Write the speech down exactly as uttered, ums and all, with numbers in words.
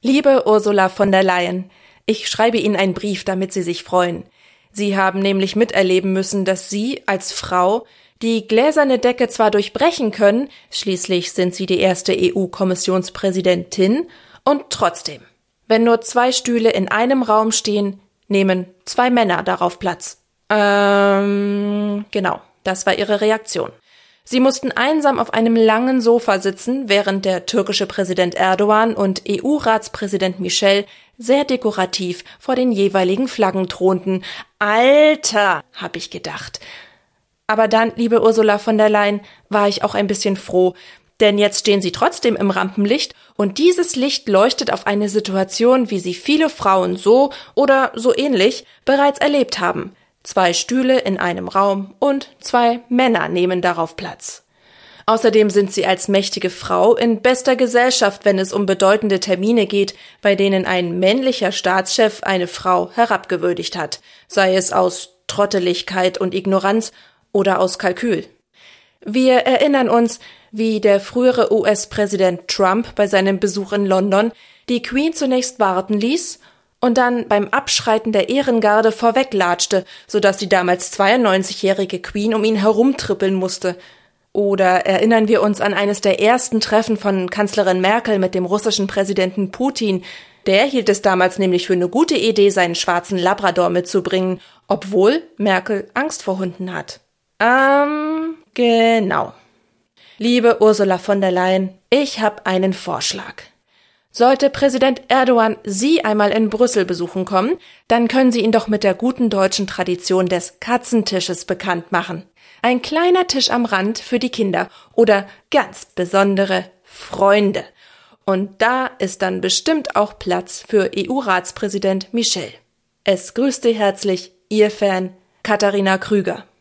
Liebe Ursula von der Leyen, ich schreibe Ihnen einen Brief, damit Sie sich freuen. Sie haben nämlich miterleben müssen, dass Sie als Frau die gläserne Decke zwar durchbrechen können, schließlich sind Sie die erste E U-Kommissionspräsidentin, und trotzdem, wenn nur zwei Stühle in einem Raum stehen, nehmen zwei Männer darauf Platz. Ähm, genau, das war Ihre Reaktion. Sie mussten einsam auf einem langen Sofa sitzen, während der türkische Präsident Erdogan und E U-Ratspräsident Michel sehr dekorativ vor den jeweiligen Flaggen thronten. Alter, hab ich gedacht. Aber dann, liebe Ursula von der Leyen, war ich auch ein bisschen froh, denn jetzt stehen Sie trotzdem im Rampenlicht und dieses Licht leuchtet auf eine Situation, wie sie viele Frauen so oder so ähnlich bereits erlebt haben. Zwei Stühle in einem Raum und zwei Männer nehmen darauf Platz. Außerdem sind sie als mächtige Frau in bester Gesellschaft, wenn es um bedeutende Termine geht, bei denen ein männlicher Staatschef eine Frau herabgewürdigt hat, sei es aus Trotteligkeit und Ignoranz oder aus Kalkül. Wir erinnern uns, wie der frühere U S-Präsident Trump bei seinem Besuch in London die Queen zunächst warten ließ und dann beim Abschreiten der Ehrengarde vorweglatschte, sodass die damals zweiundneunzigjährige Queen um ihn herumtrippeln musste. Oder erinnern wir uns an eines der ersten Treffen von Kanzlerin Merkel mit dem russischen Präsidenten Putin. Der hielt es damals nämlich für eine gute Idee, seinen schwarzen Labrador mitzubringen, obwohl Merkel Angst vor Hunden hat. Ähm, genau. Liebe Ursula von der Leyen, ich habe einen Vorschlag. Sollte Präsident Erdogan Sie einmal in Brüssel besuchen kommen, dann können Sie ihn doch mit der guten deutschen Tradition des Katzentisches bekannt machen. Ein kleiner Tisch am Rand für die Kinder oder ganz besondere Freunde. Und da ist dann bestimmt auch Platz für E U-Ratspräsident Michel. Es grüßt Sie herzlich, Ihr Fan Katharina Krüger.